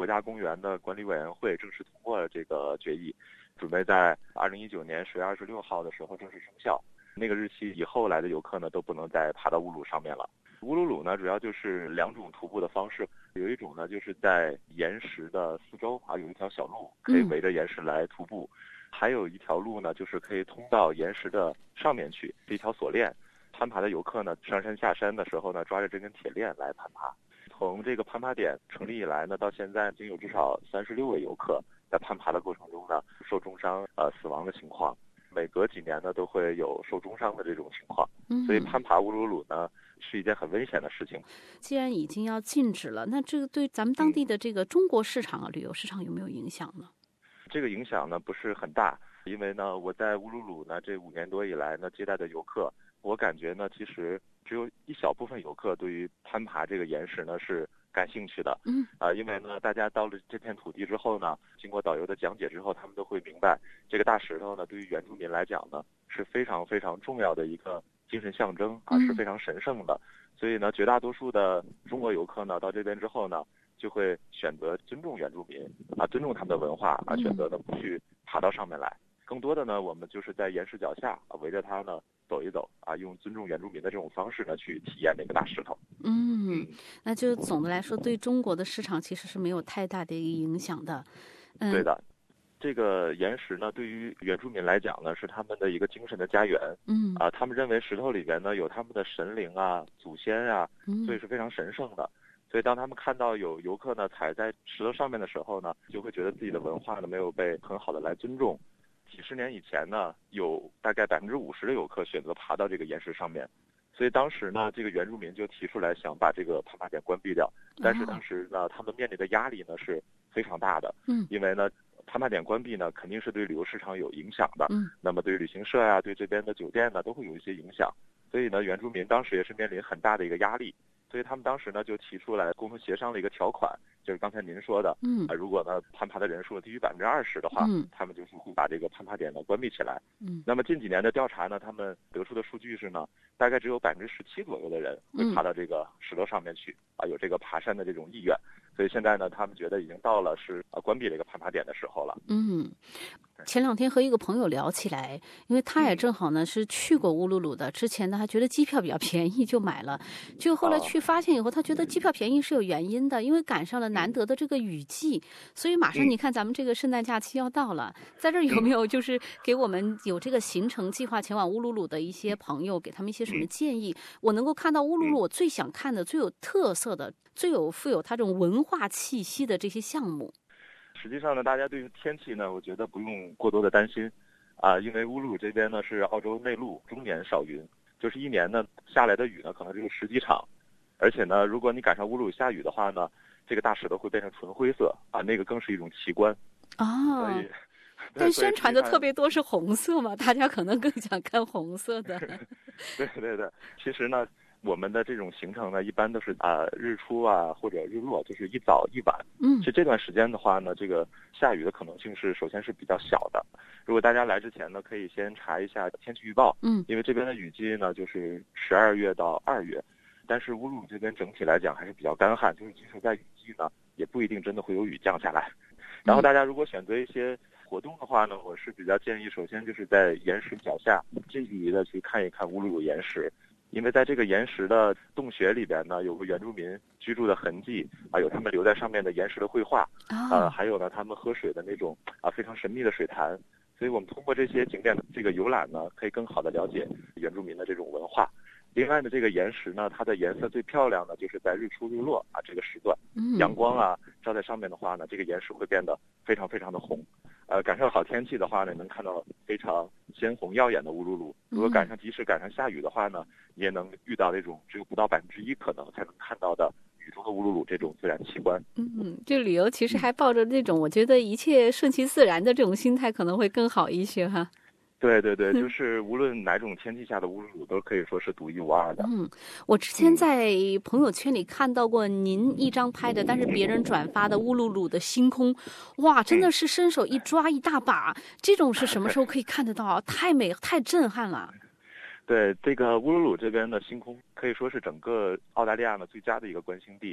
家公园的管理委员会正式通过了这个决议，准备在2019年10月26号的时候正式生效。那个日期以后来的游客呢都不能再爬到乌鲁上面了。乌鲁鲁呢主要就是2种徒步的方式，有一种呢就是在岩石的四周有一条小路可以围着岩石来徒步，还有一条路呢就是可以通到岩石的上面去，是一条锁链。攀爬的游客呢上山下山的时候呢抓着这根铁链来攀爬。从这个攀爬点成立以来呢，到现在已经有至少36位游客在攀爬的过程中呢受重伤死亡的情况。每隔几年呢都会有受重伤的这种情况，所以攀爬乌鲁鲁呢是一件很危险的事情。 既然已经要禁止了，那这个对咱们当地的这个中国市场旅游市场有没有影响呢？ 这个影响呢不是很大，因为呢我在乌鲁鲁呢这5年多以来呢接待的游客，我感觉呢其实只有一小部分游客对于攀爬这个岩石呢是感兴趣的。因为呢大家到了这片土地之后呢，经过导游的讲解之后，他们都会明白这个大石头呢对于原住民来讲呢是非常非常重要的一个精神象征是非常神圣的。所以呢绝大多数的中国游客呢到这边之后呢就会选择尊重原住民尊重他们的文化选择呢不去爬到上面来。更多的呢我们就是在岩石脚下围着它呢走一走用尊重原住民的这种方式呢去体验那个大石头。 那就总的来说对中国的市场其实是没有太大的一个影响的。 对的，这个岩石呢对于原住民来讲呢是他们的一个精神的家园。他们认为石头里边呢有他们的神灵祖先所以是非常神圣的。所以当他们看到有游客呢踩在石头上面的时候呢，就会觉得自己的文化呢没有被很好的来尊重。几十年以前呢，有大概50%的游客选择爬到这个岩石上面，所以当时呢，这个原住民就提出来想把这个攀爬点关闭掉。但是当时呢，他们面临的压力呢是非常大的。因为呢，攀爬点关闭呢，肯定是对旅游市场有影响的。那么对于旅行社对这边的酒店呢，都会有一些影响。所以呢，原住民当时也是面临很大的一个压力。所以他们当时呢就提出来共同协商了一个条款，就是刚才您说的，如果呢攀爬的人数低于20%的话，他们就是会把这个攀爬点呢关闭起来。那么近几年的调查呢，他们得出的数据是呢，大概只有17%左右的人会爬到这个石头上面去有这个爬山的这种意愿。所以现在呢，他们觉得已经到了是关闭这个攀爬点的时候了。 前2天和一个朋友聊起来，因为他也正好呢是去过乌鲁鲁的，之前呢他觉得机票比较便宜就买了，就后来去发现以后，他觉得机票便宜是有原因的，因为赶上了难得的这个雨季，所以马上你看咱们这个圣诞假期要到了，在这儿有没有就是给我们有这个行程计划前往乌鲁鲁的一些朋友，给他们一些什么建议？我能够看到乌鲁鲁我最想看的、最有特色的、最有富有它这种文化气息的这些项目。 实际上呢，大家对于天气呢，我觉得不用过多的担心因为乌鲁鲁这边呢是澳洲内陆，终年少云，就是一年呢下来的雨呢可能只有10几场，而且呢，如果你赶上乌鲁鲁下雨的话呢，这个大石头会变成纯灰色那个更是一种奇观。所以但宣传的特别多是红色嘛，大家可能更想看红色的。 对，其实呢我们的这种行程呢，一般都是日出或者日落，就是一早一晚。其实这段时间的话呢，这个下雨的可能性首先是比较小的。如果大家来之前呢，可以先查一下天气预报。因为这边的雨季呢，就是12月到2月，但是乌鲁鲁这边整体来讲还是比较干旱，就是即使在雨季呢，也不一定真的会有雨降下来。然后大家如果选择一些活动的话呢，我是比较建议，首先就是在岩石脚下近距离的去看一看乌鲁鲁岩石。因为在这个岩石的洞穴里边呢，有个原住民居住的痕迹有他们留在上面的岩石的绘画还有呢他们喝水的那种非常神秘的水潭。所以我们通过这些景点的这个游览呢，可以更好的了解原住民的这种文化。另外呢，这个岩石呢，它的颜色最漂亮的就是在日出日落这个时段，阳光照在上面的话呢，这个岩石会变得非常非常的红。赶上好天气的话呢，能看到非常鲜红耀眼的乌鲁鲁。如果即使赶上下雨的话呢，你也能遇到那种只有不到1%可能才能看到的雨中的乌鲁鲁这种自然奇观。 这旅游其实还抱着那种我觉得一切顺其自然的这种心态可能会更好一些哈。 对，就是无论哪种天气下的乌鲁鲁都可以说是独一无二的。 我之前在朋友圈里看到过您一张拍的，但是别人转发的乌鲁鲁的星空，哇，真的是伸手一抓一大把。这种是什么时候可以看得到？太美，太震撼了。 对，这个乌鲁鲁这边的星空可以说是整个澳大利亚呢最佳的一个观星地。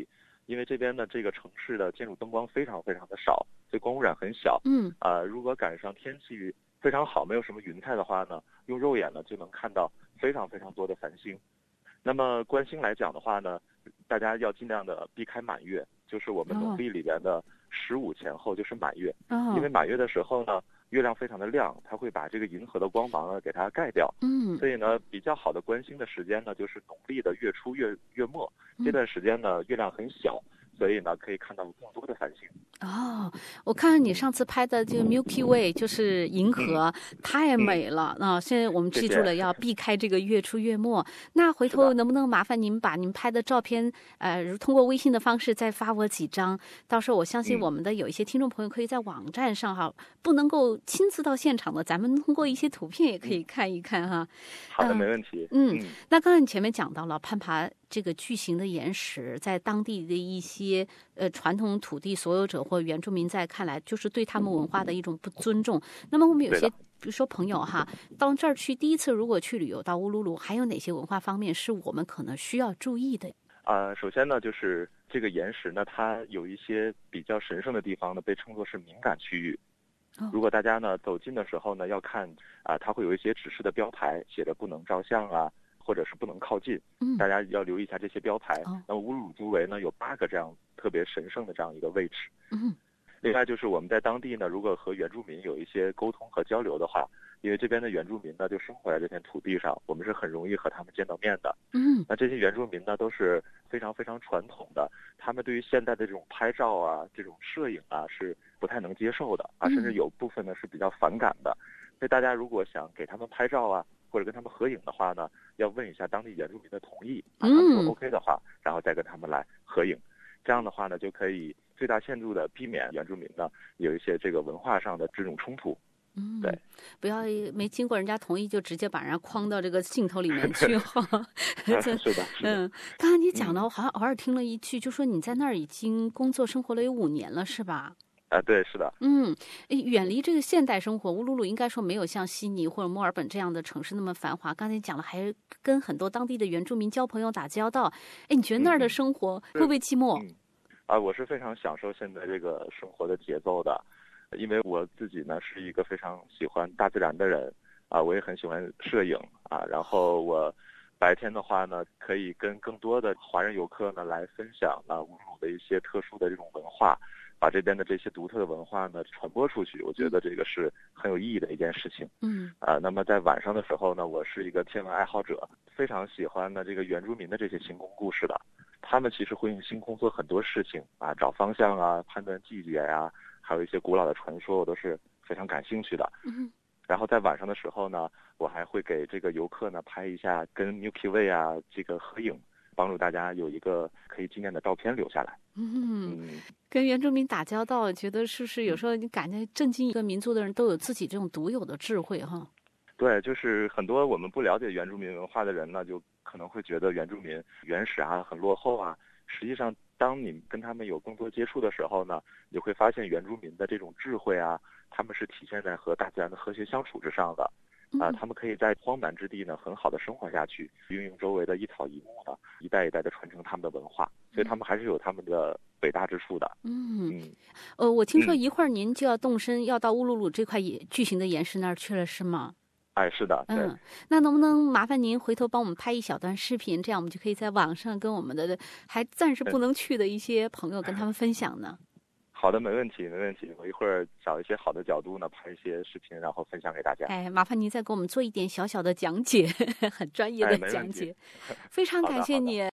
因为这边的这个城市的建筑灯光非常非常的少，所以光污染很小。如果赶上天气非常好，没有什么云彩的话呢，用肉眼呢就能看到非常非常多的繁星。那么观星来讲的话呢，大家要尽量的避开满月，就是我们农历里边的15前后就是满月。因为满月的时候呢，月亮非常的亮，它会把这个银河的光芒给它盖掉。所以呢，比较好的观星的时间呢，就是农历的月初月末这段时间呢，月亮很小，所以呢可以看到更多的繁星。 我看你上次拍的这个 Milky Way 就是银河，太美了现在我们记住了要避开这个月初月末。那回头能不能麻烦您把您拍的照片通过微信的方式再发我几张，到时候我相信我们的有一些听众朋友可以在网站上不能够亲自到现场的，咱们通过一些图片也可以看一看哈。 好的，没问题。 那刚才你前面讲到了攀爬这个巨型的岩石，在当地的一些传统土地所有者或原住民在看来，就是对他们文化的一种不尊重。那么我们有些比如说朋友到这儿去第一次如果去旅游到乌鲁鲁，还有哪些文化方面是我们可能需要注意的？ 首先呢，就是这个岩石呢，它有一些比较神圣的地方呢，被称作是敏感区域。如果大家呢走近的时候呢，要看它会有一些指示的标牌，写着不能照相或者是不能靠近，大家要留意一下这些标牌。那么乌鲁鲁周围呢有8个这样特别神圣的这样一个位置。另外就是我们在当地呢，如果和原住民有一些沟通和交流的话，因为这边的原住民呢就生活在这片土地上，我们是很容易和他们见到面的。那这些原住民呢都是非常非常传统的，他们对于现在的这种拍照这种摄影是不太能接受的甚至有部分呢是比较反感的。所以大家如果想给他们拍照或者跟他们合影的话呢，要问一下当地原住民的同意他们说 OK 的话，然后再跟他们来合影。这样的话呢，就可以最大限度的避免原住民呢有一些这个文化上的这种冲突。对， 不要没经过人家同意就直接把人家框到这个镜头里面去是的。 刚才你讲了，我好像偶尔听了一句，就说你在那儿已经工作生活了有5年了，是吧？ 对，是的。 远离这个现代生活，乌鲁鲁应该说没有像悉尼或者墨尔本这样的城市那么繁华。刚才讲了，还跟很多当地的原住民交朋友打交道。你觉得那儿的生活会不会寂寞？ 我是非常享受现在这个生活的节奏的，因为我自己呢是一个非常喜欢大自然的人我也很喜欢摄影然后我白天的话呢，可以跟更多的华人游客呢来分享乌鲁鲁的一些特殊的这种文化。把这边的这些独特的文化呢传播出去，我觉得这个是很有意义的一件事情。那么在晚上的时候呢，我是一个天文爱好者，非常喜欢呢这个原住民的这些星空故事的。他们其实会用星空做很多事情找方向判断季节还有一些古老的传说，我都是非常感兴趣的。然后在晚上的时候呢，我还会给这个游客呢拍一下跟 Milky Way 这个合影，帮助大家有一个可以纪念的照片留下来。 跟原住民打交道，觉得是不是有时候你感觉震惊一个民族的人都有自己这种独有的智慧对，就是很多我们不了解原住民文化的人呢，就可能会觉得原住民原始很落后实际上当你跟他们有更多接触的时候呢，你会发现原住民的这种智慧他们是体现在和大自然的和谐相处之上的。他们可以在荒蛮之地呢很好的生活下去，运用周围的一草一木呢，一代一代的传承他们的文化，所以他们还是有他们的伟大之处的。 我听说一会儿您就要动身要到乌鲁鲁这块巨型的岩石那儿去了，是吗？ 是的。对。 那能不能麻烦您回头帮我们拍一小段视频，这样我们就可以在网上跟我们的还暂时不能去的一些朋友跟他们分享呢？ 好的，没问题。我一会儿找一些好的角度呢，拍一些视频，然后分享给大家。 麻烦您再给我们做一点小小的讲解，很专业的讲解。非常感谢你。